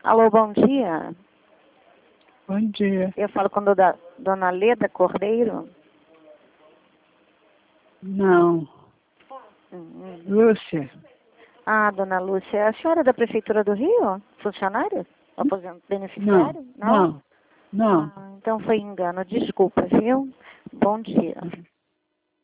Alô, bom dia. Bom dia. Eu falo com dona Leda Cordeiro. Não. Lúcia. Ah, dona Lúcia, a senhora é da Prefeitura do Rio? Funcionário? Beneficiário? Não. Ah, então foi engano. Desculpa, viu? Bom dia.